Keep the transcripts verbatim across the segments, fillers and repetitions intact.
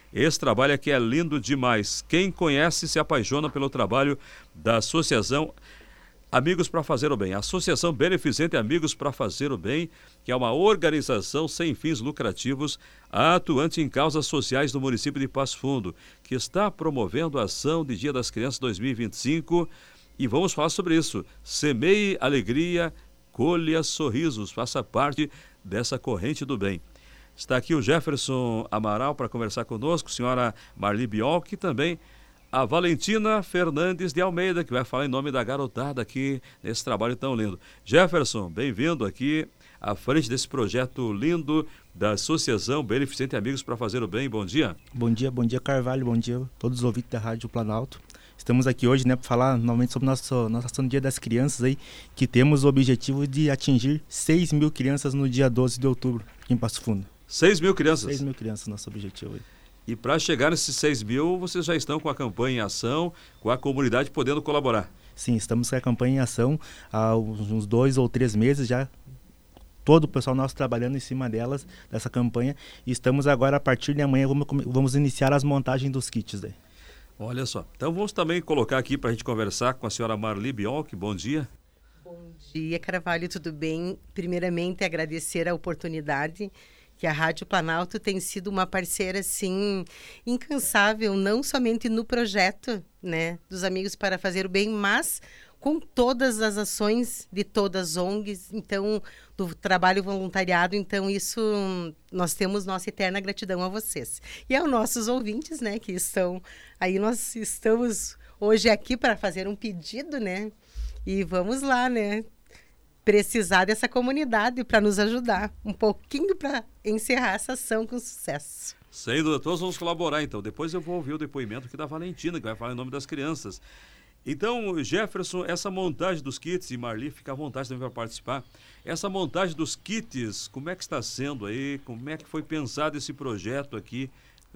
Esse trabalho aqui é lindo demais. Quem conhece se apaixona pelo trabalho da Associação Amigos para Fazer o Bem. Associação Beneficente Amigos para Fazer o Bem, que é uma organização sem fins lucrativos, atuante em causas sociais do município de Passo Fundo, que está promovendo a ação de Dia das Crianças dois mil e vinte e cinco. E vamos falar sobre isso. Semeie alegria, colha sorrisos, faça parte dessa corrente do bem. Está aqui o Jefferson Amaral para conversar conosco, senhora Marli Biolk, e também a Valentina Fernandes de Almeida, que vai falar em nome da garotada aqui nesse trabalho tão lindo. Jefferson, bem-vindo aqui à frente desse projeto lindo da Associação Beneficente Amigos para Fazer o Bem. Bom dia. Bom dia, bom dia Carvalho, bom dia a todos os ouvintes da Rádio Planalto. Estamos aqui hoje, né, para falar novamente sobre nosso, nossa ação do Dia das Crianças aí, que temos o objetivo de atingir seis mil crianças no dia doze de outubro, aqui em Passo Fundo. seis mil crianças? seis mil crianças, nosso objetivo aí. E para chegar nesses seis mil, vocês já estão com a campanha em ação, com a comunidade podendo colaborar? Sim, estamos com a campanha em ação há uns dois ou três meses já. Todo o pessoal nosso trabalhando em cima delas, dessa campanha. E estamos agora, a partir de amanhã, vamos, vamos iniciar as montagens dos kits daí. Olha só, então vamos também colocar aqui para a gente conversar com a senhora Marli Biolk. Bom dia. Bom dia, Carvalho, tudo bem? Primeiramente, agradecer a oportunidade, que a Rádio Planalto tem sido uma parceira, assim, incansável, não somente no projeto, né, dos Amigos para Fazer o Bem, mas com todas as ações de todas as O N Gs, então, do trabalho voluntariado. Então, isso, nós temos nossa eterna gratidão a vocês. E aos nossos ouvintes, né, que estão aí, nós estamos hoje aqui para fazer um pedido, né, e vamos lá, né, precisar dessa comunidade para nos ajudar um pouquinho para encerrar essa ação com sucesso. Sem dúvida, todos vamos colaborar, então. Depois eu vou ouvir o depoimento aqui da Valentina, que vai falar em nome das crianças. Então, Jefferson, essa montagem dos kits, e Marli, fica à vontade também para participar. Essa montagem dos kits, como é que está sendo aí? Como é que foi pensado esse projeto aqui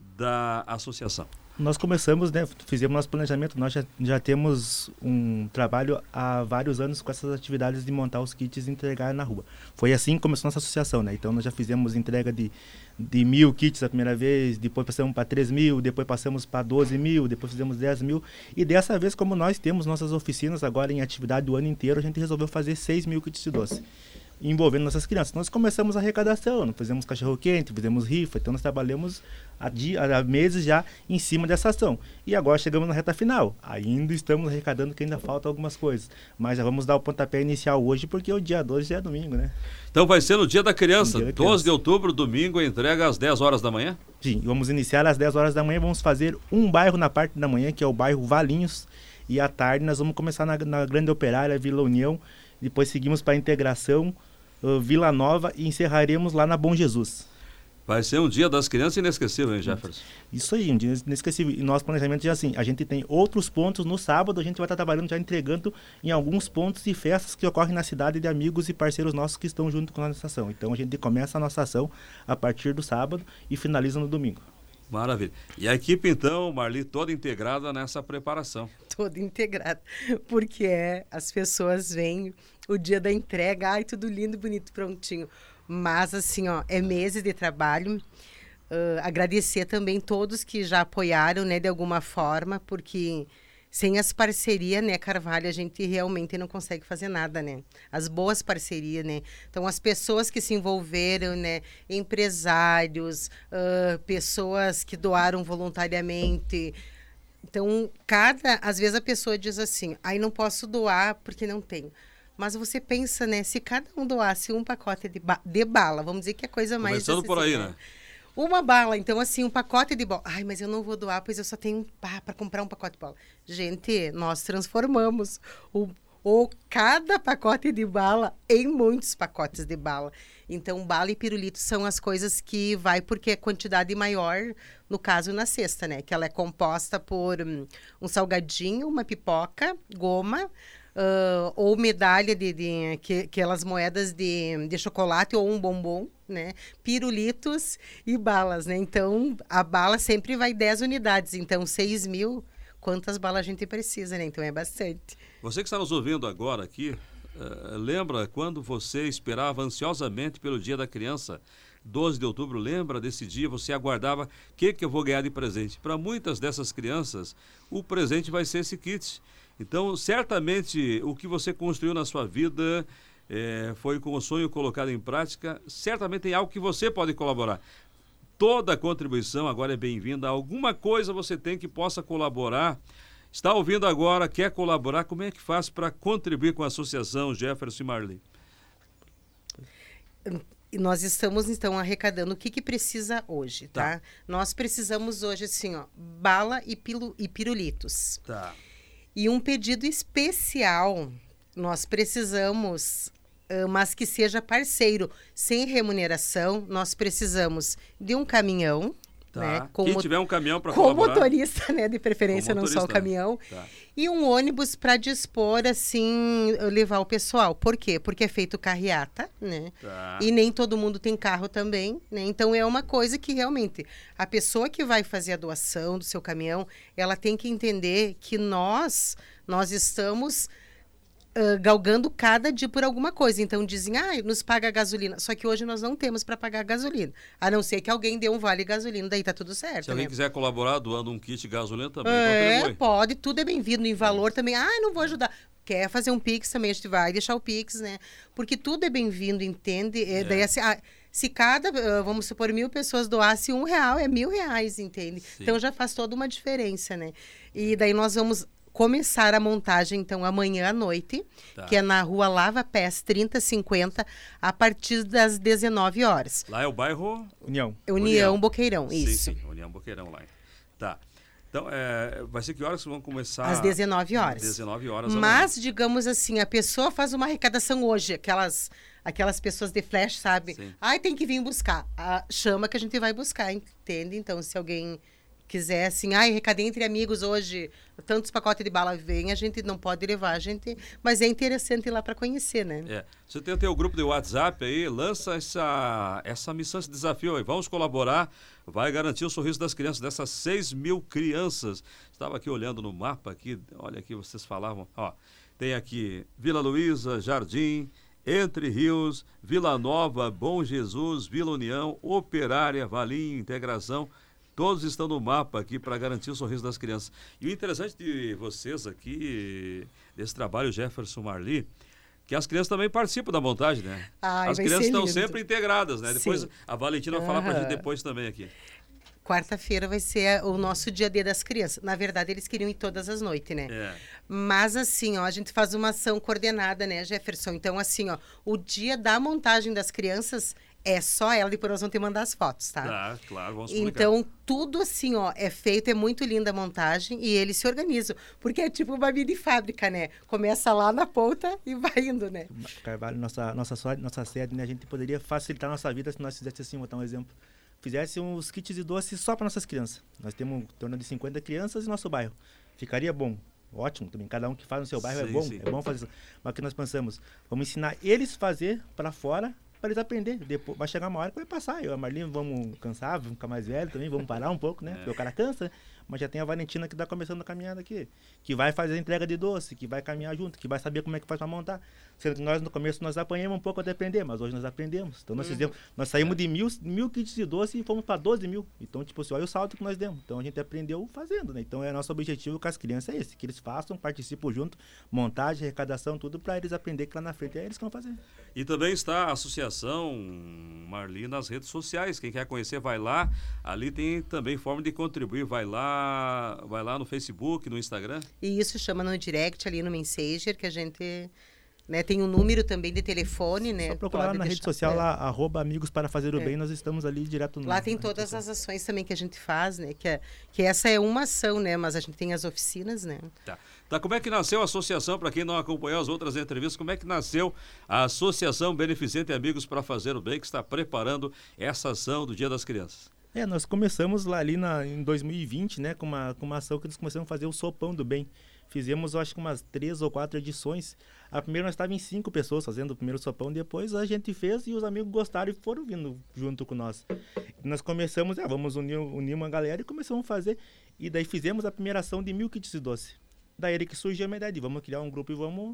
da associação? Nós começamos, né, fizemos nosso planejamento, nós já, já temos um trabalho há vários anos com essas atividades de montar os kits e entregar na rua. Foi assim que começou nossa associação, né? Então nós já fizemos entrega de, de mil kits a primeira vez, depois passamos para três mil, depois passamos para doze mil, depois fizemos dez mil. E dessa vez, como nós temos nossas oficinas agora em atividade o ano inteiro, a gente resolveu fazer seis mil kits de doce, envolvendo nossas crianças. Nós começamos a arrecadação, fizemos cachorro-quente, fizemos rifa, então nós trabalhamos há, dia, há meses já em cima dessa ação. E agora chegamos na reta final. Ainda estamos arrecadando, que ainda falta algumas coisas. Mas já vamos dar o pontapé inicial hoje, porque o dia doze já é domingo, né? Então vai ser no dia da criança, dia da doze criança. de outubro, domingo, entrega às dez horas da manhã? Sim, vamos iniciar às dez horas da manhã, vamos fazer um bairro na parte da manhã, que é o bairro Valinhos, e à tarde nós vamos começar na, na Grande Operária, Vila União, depois seguimos para a Integração, uh, Vila Nova, e encerraremos lá na Bom Jesus. Vai ser um dia das crianças inesquecível, hein, Jefferson? Isso aí, um dia inesquecível. E nosso planejamento já é assim, a gente tem outros pontos no sábado, a gente vai estar trabalhando já entregando em alguns pontos e festas que ocorrem na cidade de amigos e parceiros nossos que estão junto com a nossa ação. Então a gente começa a nossa ação a partir do sábado e finaliza no domingo. Maravilha. E a equipe, então, Marli, toda integrada nessa preparação? Toda integrada, porque é, as pessoas vêm o dia da entrega, ai, tudo lindo, bonito, prontinho. Mas, assim, ó, é meses de trabalho. Uh, agradecer também todos que já apoiaram, né, de alguma forma, porque sem as parcerias, né, Carvalho, a gente realmente não consegue fazer nada, né? As boas parcerias, né? Então, as pessoas que se envolveram, né, empresários, uh, pessoas que doaram voluntariamente. Então, cada, às vezes a pessoa diz assim, aí não posso doar porque não tenho. Mas você pensa, né, se cada um doasse um pacote de, ba de bala, vamos dizer que é a coisa mais... Começando por aí, né? Uma bala, então assim, um pacote de bola. Ai, mas eu não vou doar, pois eu só tenho ah, para comprar um pacote de bola. Gente, nós transformamos o, o cada pacote de bala em muitos pacotes de bala. Então, bala e pirulito são as coisas que vai porque é quantidade maior, no caso, na cesta, né? Que ela é composta por um, um salgadinho, uma pipoca, goma, Uh, ou medalha de, de que, aquelas moedas de, de chocolate ou um bombom, né? Pirulitos e balas, né? Então, a bala sempre vai dez unidades. Então, seis mil, quantas balas a gente precisa, né? Então, é bastante. Você que está nos ouvindo agora aqui, uh, lembra quando você esperava ansiosamente pelo Dia da Criança? doze de outubro, lembra desse dia? Você aguardava, o que, que eu vou ganhar de presente? Para muitas dessas crianças, o presente vai ser esse kit. Então, certamente, o que você construiu na sua vida é, foi com o sonho colocado em prática, certamente tem algo que você pode colaborar. Toda contribuição agora é bem-vinda. Alguma coisa você tem que possa colaborar. Está ouvindo agora, quer colaborar, como é que faz para contribuir com a Associação Jefferson e Marli? Nós estamos, então, arrecadando o que, que precisa hoje, tá? Tá. Nós precisamos hoje, assim, ó, bala e, pilu, e pirulitos. Tá. E um pedido especial, nós precisamos, uh, mas que seja parceiro, sem remuneração, nós precisamos de um caminhão, Tá. né? Com Quem mo- tiver um caminhão para com colaborar. motorista, né? De preferência, Com não só o motorista. caminhão. Tá. E um ônibus para dispor, assim, levar o pessoal. Por quê? Porque é feito carreata, né? Tá. E nem todo mundo tem carro também, né? Então, é uma coisa que realmente a pessoa que vai fazer a doação do seu caminhão, ela tem que entender que nós, nós estamos uh, galgando cada dia por alguma coisa. Então, dizem, ah, nos paga a gasolina. Só que hoje nós não temos para pagar a gasolina. A não ser que alguém dê um vale gasolina, daí tá tudo certo, Se alguém né? quiser colaborar doando um kit de gasolina também, É, contribui. pode, tudo é bem-vindo. Em valor também. Ah, não vou ajudar. Quer fazer um Pix também, a gente vai deixar o Pix, né? Porque tudo é bem-vindo, entende? É, É. Daí, assim, ah, se cada, ah, vamos supor, mil pessoas doassem um real, é mil reais, entende? Sim. Então já faz toda uma diferença, né? E daí nós vamos começar a montagem, então, amanhã à noite, Tá. que é na rua Lava Pés trinta cinquenta, a partir das dezenove horas. Lá é o bairro... União. União, União. Boqueirão, isso. Sim, sim, União Boqueirão lá. Tá. Então, é, vai ser que horas que vão começar? Às dezenove horas. dezenove horas. Mas, digamos assim, a pessoa faz uma arrecadação hoje, aquelas, aquelas pessoas de flash, sabe? Sim. Ai, tem que vir buscar. Ah, chama que a gente vai buscar, entende? Então, se alguém quiser, assim, ai, arrecadei entre amigos hoje, tantos pacotes de bala vem, a gente não pode levar, a gente... Mas é interessante ir lá para conhecer, né? É. Você tem o teu grupo de WhatsApp aí, lança essa, essa missão, esse desafio aí. Vamos colaborar, vai garantir o sorriso das crianças, dessas seis mil crianças. Estava aqui olhando no mapa aqui, olha aqui, vocês falavam, ó, tem aqui Vila Luísa, Jardim, Entre Rios, Vila Nova, Bom Jesus, Vila União, Operária, Valinho, Integração. Todos estão no mapa aqui para garantir o sorriso das crianças. E o interessante de vocês aqui, desse trabalho Jefferson Marli, que as crianças também participam da montagem, né? Ai, as vai crianças ser estão lindo. sempre integradas, né? Depois Sim. a Valentina vai falar para a gente Aham. depois também aqui. Quarta-feira vai ser o nosso dia D das crianças. Na verdade, eles queriam ir todas as noites, né? É. Mas assim, ó, a gente faz uma ação coordenada, né, Jefferson? Então, assim, ó, o dia da montagem das crianças é só ela, depois nós vamos te mandar as fotos, tá? Tá, claro, vamos publicar. Então, tudo assim, ó, é feito, é muito linda a montagem e eles se organizam. Porque é tipo uma mini fábrica, né? Começa lá na ponta e vai indo, né? Carvalho, nossa, nossa, só- nossa sede, né? A gente poderia facilitar a nossa vida se nós fizéssemos assim, vou dar um exemplo. Fizesse uns kits de doce só para nossas crianças. Nós temos em torno de cinquenta crianças em nosso bairro. Ficaria bom. Ótimo também. Cada um que faz no seu bairro é Sim, bom. sim. É bom fazer isso. Mas o que nós pensamos? Vamos ensinar eles a fazer para fora, para eles aprender. Depois vai chegar uma hora que vai passar. Eu e a Marlene vamos cansar, vamos ficar mais velho também, vamos parar um pouco, né? Porque o cara cansa, né? Mas já tem a Valentina que está começando a caminhada aqui, que vai fazer a entrega de doce, que vai caminhar junto, que vai saber como é que faz para montar. Sendo que nós no começo nós apanhamos um pouco até aprender, mas hoje nós aprendemos. Então nós fizemos, nós saímos de mil, mil kits de doce e fomos para doze mil. Então, tipo assim, olha o salto que nós demos. Então a gente aprendeu fazendo, né? Então é nosso objetivo com as crianças é esse, que eles façam, participam junto, montagem, arrecadação, tudo para eles aprender que lá na frente é eles que vão fazer. E também está a Associação Marli nas redes sociais. Quem quer conhecer, vai lá. Ali tem também forma de contribuir. Vai lá, vai lá no Facebook, no Instagram. E isso chama no direct ali no Messenger, que a gente... Né, tem um número também de telefone, né? Só procurar lá Pode na rede deixar- social, é. lá, arroba Amigos para Fazer o É. Bem, nós estamos ali direto no... Lá tem na rede todas social. as ações também que a gente faz, né? Que, é, que essa é uma ação, né? Mas a gente tem as oficinas, né? Tá. Tá, como é que nasceu a associação, para quem não acompanhou as outras entrevistas, como é que nasceu a Associação Beneficente Amigos para Fazer o Bem, que está preparando essa ação do Dia das Crianças? É, nós começamos lá ali na, em dois mil e vinte, né, com uma, com uma ação que nós começamos a fazer o Sopão do Bem. Fizemos, eu acho que umas três ou quatro edições. A primeira nós estávamos em cinco pessoas fazendo o primeiro sopão, depois a gente fez e os amigos gostaram e foram vindo junto com nós. E nós começamos, ah, vamos unir, unir uma galera e começamos a fazer. E daí fizemos a primeira ação de mil kits de doce. Daí ele que surgiu a minha ideia de vamos criar um grupo e vamos,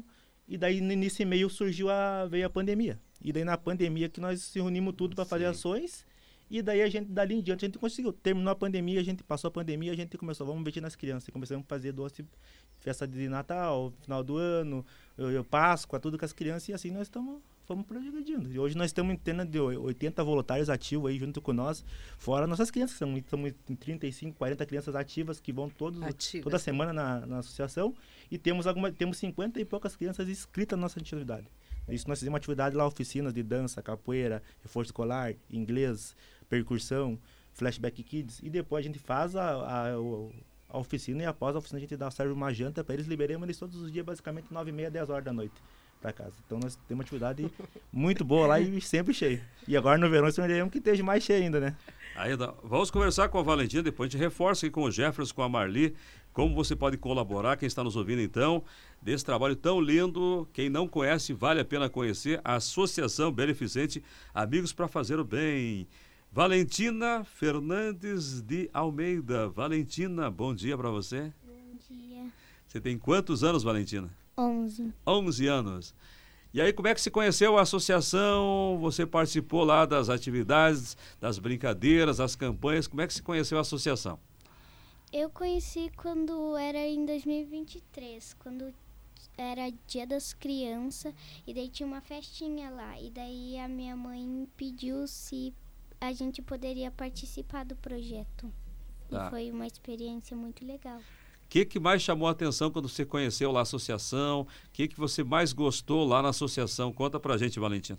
E daí, nesse meio, surgiu a, veio a pandemia. E daí, na pandemia, que nós se reunimos tudo para fazer ações. E daí, a gente, dali em diante, a gente conseguiu. Terminou a pandemia, a gente passou a pandemia, a gente começou, vamos investir nas crianças. E começamos a fazer doce, festa de Natal, final do ano, eu, eu, Páscoa, tudo com as crianças. E assim, nós estamos... Fomos progredindo. E hoje nós estamos em torno de oitenta voluntários ativos aí junto com nós, fora nossas crianças. Estamos em trinta e cinco, quarenta crianças ativas que vão todos, toda semana na, na associação. E temos, alguma, temos cinquenta e poucas crianças inscritas na nossa atividade. Isso nós fizemos atividade lá, oficinas de dança, capoeira, reforço escolar, inglês, percussão, flashback kids. E depois a gente faz a, a, a oficina e após a oficina a gente dá, serve uma janta para eles, liberamos eles todos os dias, basicamente nove e meia, dez horas da noite. Para casa. Então nós temos uma atividade muito boa lá e sempre cheio. E agora no verão esperamos que esteja mais cheio ainda, né? Ainda. Vamos conversar com a Valentina, depois a gente reforça aqui com o Jefferson, com a Marli, como você pode colaborar, quem está nos ouvindo então, desse trabalho tão lindo. Quem não conhece, vale a pena conhecer, a Associação Beneficente Amigos para Fazer o Bem. Valentina Fernandes de Almeida. Valentina, bom dia para você. Bom dia. Você tem quantos anos, Valentina? onze. onze anos. E aí, como é que se conheceu a associação? Você participou lá das atividades, das brincadeiras, das campanhas. Como é que se conheceu a associação? Eu conheci quando era em dois mil e vinte e três, quando era Dia das Crianças, e daí tinha uma festinha lá. E daí a minha mãe pediu se a gente poderia participar do projeto. Tá. E foi uma experiência muito legal. O que, que mais chamou a atenção quando você conheceu lá a associação? O que, que você mais gostou lá na associação? Conta pra gente, Valentina.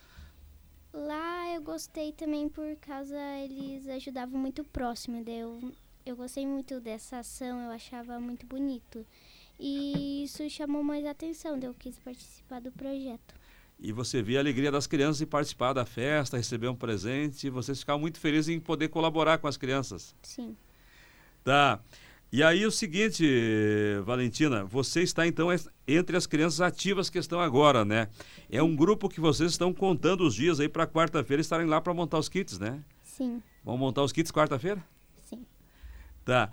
Lá eu gostei também por causa eles ajudavam muito próximo. Daí eu, eu gostei muito dessa ação, eu achava muito bonito. E isso chamou mais atenção, daí eu quis participar do projeto. E você via a alegria das crianças em participar da festa, receber um presente, e vocês ficavam muito felizes em poder colaborar com as crianças. Sim. Tá. E aí o seguinte, Valentina, você está então entre as crianças ativas que estão agora, né? É um grupo que vocês estão contando os dias aí para quarta-feira estarem lá para montar os kits, né? Sim. Vão montar os kits quarta-feira? Sim. Tá.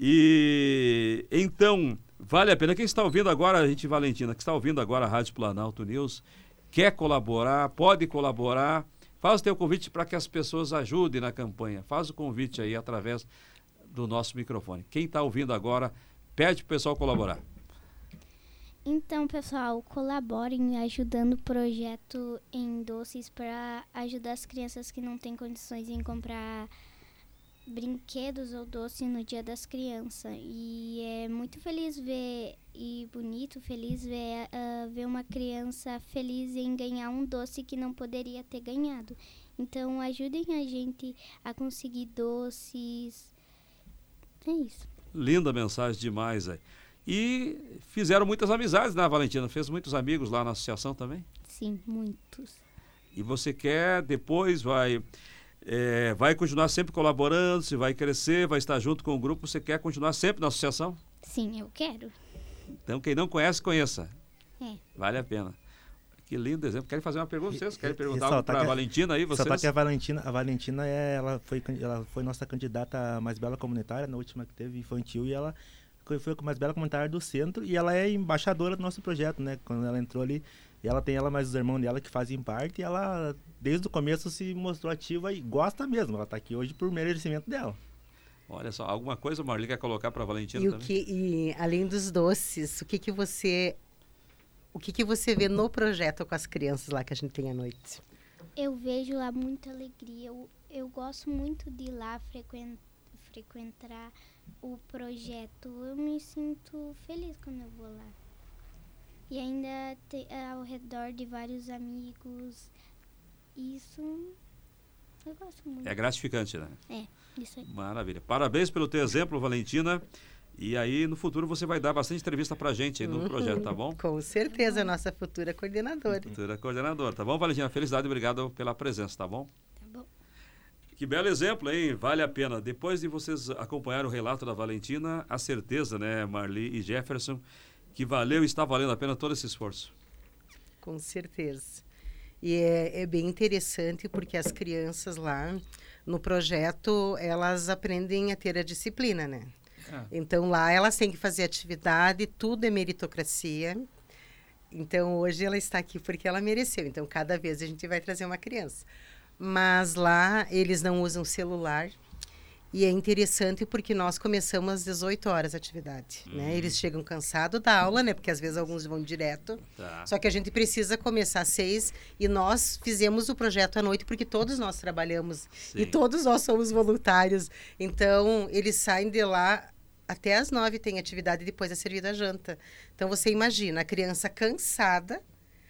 E então, vale a pena. Quem está ouvindo agora, a gente, Valentina, que está ouvindo agora a Rádio Planalto News, quer colaborar, pode colaborar, faz o teu convite para que as pessoas ajudem na campanha. Faz o convite aí através do nosso microfone. Quem está ouvindo agora, pede para o pessoal colaborar. Então, pessoal, colaborem ajudando o projeto em doces para ajudar as crianças que não têm condições em comprar brinquedos ou doces no Dia das Crianças. E é muito feliz ver, e bonito, feliz ver, uh, ver uma criança feliz em ganhar um doce que não poderia ter ganhado. Então, ajudem a gente a conseguir doces. É isso. Linda mensagem demais aí. E fizeram muitas amizades, né, Valentina? Fez muitos amigos lá na associação também? Sim, muitos. E você quer, depois vai, é, vai continuar sempre colaborando, se vai crescer, vai estar junto com o grupo, você quer continuar sempre na associação? Sim, eu quero. Então, quem não conhece, conheça. É. Vale a pena. Que lindo exemplo. Querem fazer uma pergunta vocês? Querem perguntar Só algo para a Valentina aí? Vocês? Só que a Valentina, a Valentina é, ela, foi, ela foi nossa candidata a mais bela comunitária, na última que teve infantil, e ela foi a mais bela comunitária do centro, e ela é embaixadora do nosso projeto, né? Quando ela entrou ali, e ela tem ela mais os irmãos dela que fazem parte, e ela, desde o começo, se mostrou ativa e gosta mesmo. Ela está aqui hoje por merecimento dela. Olha só, alguma coisa, Marli, quer colocar para a Valentina e também? O que, e além dos doces, o que, que você... O que, que você vê no projeto com as crianças lá que a gente tem à noite? Eu vejo lá muita alegria. Eu, eu gosto muito de ir lá frequen, frequentar o projeto. Eu me sinto feliz quando eu vou lá. E ainda te, ao redor de vários amigos. Isso eu gosto muito. É gratificante, né? É, isso aí. Maravilha. Parabéns pelo teu exemplo, Valentina. E aí, no futuro, você vai dar bastante entrevista pra gente aí no uhum. projeto, tá bom? Com certeza, a nossa futura coordenadora. Futura coordenadora, tá bom, Valentina? Felicidade e obrigado pela presença, tá bom? Tá bom. Que belo exemplo, hein? Vale a pena. Depois de vocês acompanharem o relato da Valentina, a certeza, né, Marli e Jefferson, que valeu e está valendo a pena todo esse esforço. Com certeza. E é, é bem interessante porque as crianças lá, no projeto, elas aprendem a ter a disciplina, né? É. Então, lá elas têm que fazer atividade, tudo é meritocracia. Então, hoje ela está aqui porque ela mereceu. Então, cada vez a gente vai trazer uma criança. Mas lá, eles não usam celular. E é interessante porque nós começamos às dezoito horas a atividade, uhum. né? Eles chegam cansados da aula, né? Porque às vezes alguns vão direto. Tá. Só que a gente precisa começar às seis. E nós fizemos o projeto à noite porque todos nós trabalhamos. Sim. E todos nós somos voluntários. Então, eles saem de lá... Até às nove tem atividade, depois é servida a janta. Então, você imagina, a criança cansada,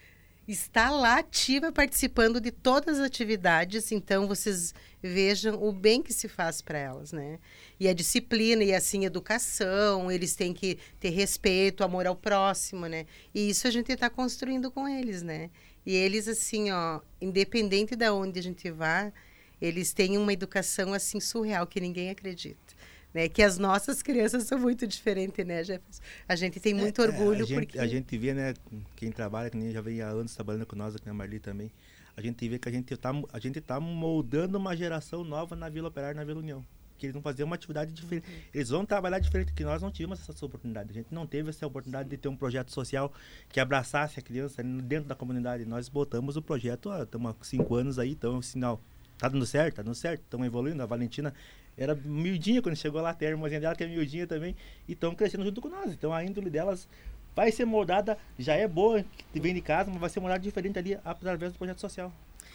está lá ativa, participando de todas as atividades. Então, vocês vejam o bem que se faz para elas, né? E a disciplina, e assim, educação, eles têm que ter respeito, amor ao próximo, né? E isso a gente está construindo com eles, né? E eles, assim, ó, independente de onde a gente vá, eles têm uma educação, assim, surreal, que ninguém acredita. Né, que as nossas crianças são muito diferentes, né, Jefferson? A gente tem muito é, orgulho a gente, porque... A gente vê, né, quem trabalha, que nem já vem há anos trabalhando com nós, aqui na Marli também, a gente vê que a gente está a gente tá moldando uma geração nova na Vila Operária, na Vila União. Que eles vão fazer uma atividade diferente. Uhum. Eles vão trabalhar diferente, que nós não tivemos essa oportunidade. A gente não teve essa oportunidade de ter um projeto social que abraçasse a criança dentro da comunidade. Nós botamos o projeto, estamos há cinco anos aí, então, sinal, tá dando certo, tá dando certo, estamos evoluindo. A Valentina era miudinha quando chegou lá, tem a irmãzinha dela que é miudinha também, e estão crescendo junto com nós. Então a índole delas vai ser moldada, já é boa, que vem de casa, mas vai ser moldada diferente ali através do projeto social.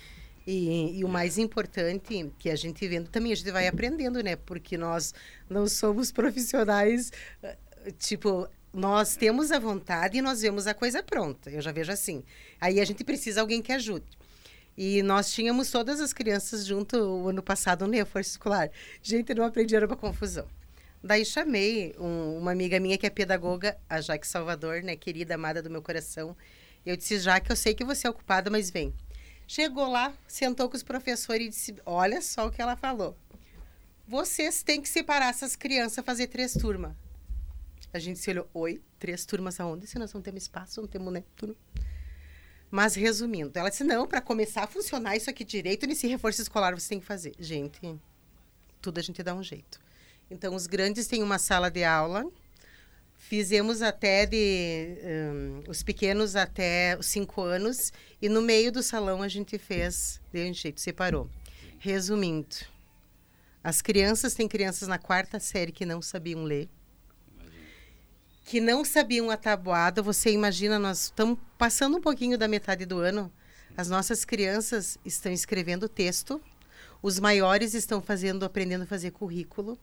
E, e o mais importante, que a gente vendo também, a gente vai aprendendo, né? Porque nós não somos profissionais, tipo, nós temos a vontade e nós vemos a coisa pronta. Eu já vejo assim. Aí a gente precisa de alguém que ajude. E nós tínhamos todas as crianças junto o ano passado no reforço escolar. Gente, não aprendi, era uma confusão. Daí chamei um, uma amiga minha que é pedagoga, a Jaque Salvador, né, querida, amada do meu coração. Eu disse, Jaque, eu sei que você é ocupada, mas vem. Chegou lá, sentou com os professores e disse, olha só o que ela falou. Vocês têm que separar essas crianças, fazer três turmas. A gente se olhou, oi, três turmas aonde? Se nós não temos espaço, não temos, né, turma. Mas, resumindo, ela disse, não, para começar a funcionar isso aqui direito, nesse reforço escolar você tem que fazer. Gente, tudo a gente dá um jeito. Então, os grandes têm uma sala de aula, fizemos até de... Um, os pequenos até os cinco anos, e no meio do salão a gente fez, deu um jeito, separou. Resumindo, as crianças, tem crianças na quarta série que não sabiam ler, que não sabiam a tabuada. Você imagina, nós estamos passando um pouquinho da metade do ano, as nossas crianças estão escrevendo texto, os maiores estão fazendo, aprendendo a fazer currículo.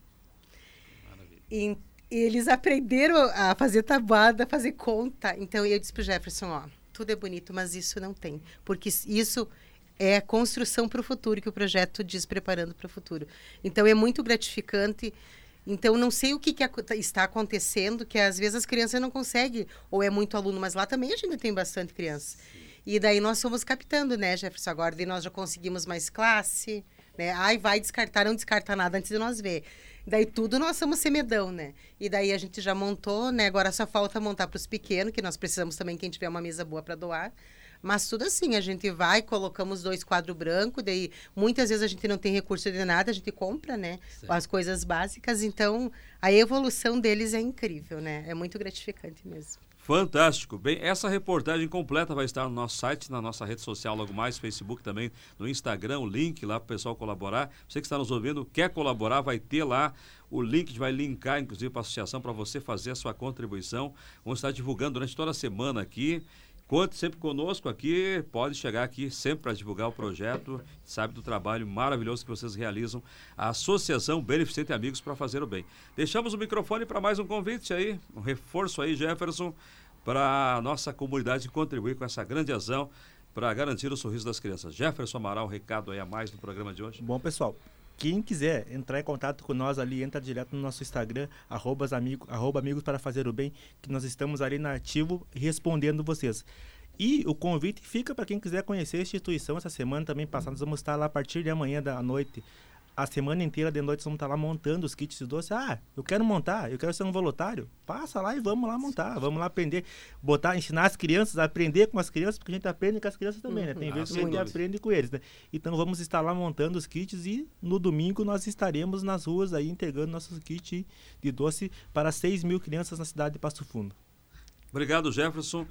E, e eles aprenderam a fazer tabuada, a fazer conta. Então, eu disse para o Jefferson, ó, tudo é bonito, mas isso não tem. Porque isso é a construção para o futuro, que o projeto diz, preparando para o futuro. Então, é muito gratificante. Então, não sei o que, que está acontecendo, que às vezes as crianças não conseguem, ou é muito aluno, mas lá também a gente tem bastante criança. E daí nós fomos captando, né, Jefferson? Agora daí nós já conseguimos mais classe, né? Ai, vai descartar, não descarta nada antes de nós ver. Daí tudo nós somos semedão, né? E daí a gente já montou, né? Agora só falta montar para os pequenos, que nós precisamos também, quem tiver uma mesa boa para doar. Mas tudo assim, a gente vai, colocamos dois quadros brancos, daí muitas vezes a gente não tem recurso de nada, a gente compra, né? Certo. As coisas básicas, então a evolução deles é incrível, né? É muito gratificante mesmo. Fantástico. Bem, essa reportagem completa vai estar no nosso site, na nossa rede social logo mais, Facebook também, no Instagram, o link lá para o pessoal colaborar. Você que está nos ouvindo, quer colaborar, vai ter lá o link, a gente vai linkar, inclusive, para a associação, para você fazer a sua contribuição. Vamos estar divulgando durante toda a semana aqui. Conte sempre conosco aqui, pode chegar aqui sempre para divulgar o projeto, sabe do trabalho maravilhoso que vocês realizam, a Associação Beneficente Amigos para Fazer o Bem. Deixamos o microfone para mais um convite aí, um reforço aí, Jefferson, para a nossa comunidade contribuir com essa grande ação para garantir o sorriso das crianças. Jefferson Amaral, um recado aí a mais no programa de hoje. Bom, pessoal, quem quiser entrar em contato com nós ali, entra direto no nosso Instagram, arroba, amigo, arroba amigos para fazer o bem, que nós estamos ali na ativo respondendo vocês. E o convite fica para quem quiser conhecer a instituição essa semana também passada. Nós vamos estar lá a partir de amanhã da noite. A semana inteira de noite, vamos estar lá montando os kits de doce. Ah, eu quero montar, eu quero ser um voluntário. Passa lá e vamos lá montar, vamos lá aprender, botar, ensinar as crianças, a aprender com as crianças, porque a gente aprende com as crianças também, né? Tem vezes que a gente aprende com eles, né? Então vamos estar lá montando os kits e no domingo nós estaremos nas ruas aí entregando nossos kits de doce para seis mil crianças na cidade de Passo Fundo. Obrigado, Jefferson.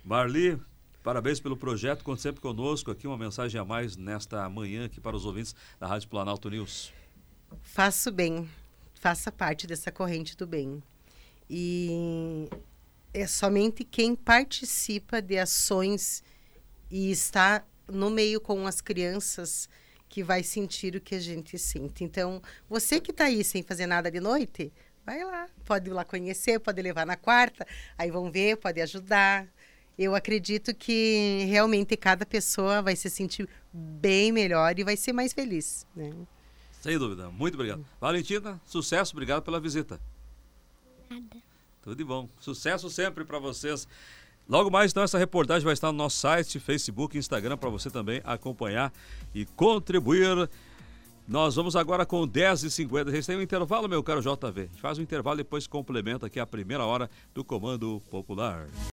Marli, parabéns pelo projeto, conte sempre conosco aqui, uma mensagem a mais nesta manhã aqui para os ouvintes da Rádio Planalto News. Faça o bem, faça parte dessa corrente do bem. E é somente quem participa de ações e está no meio com as crianças que vai sentir o que a gente sente. Então, você que está aí sem fazer nada de noite, vai lá, pode ir lá conhecer, pode levar na quarta, aí vão ver, pode ajudar. Eu acredito que realmente cada pessoa vai se sentir bem melhor e vai ser mais feliz, né? Sem dúvida, muito obrigado. Valentina, sucesso, obrigado pela visita. Nada. Tudo de bom. Sucesso sempre para vocês. Logo mais, então, essa reportagem vai estar no nosso site, Facebook, Instagram, para você também acompanhar e contribuir. Nós vamos agora com dez e cinquenta. A gente tem um intervalo, meu caro J V. A gente faz um intervalo e depois complementa aqui a primeira hora do Comando Popular.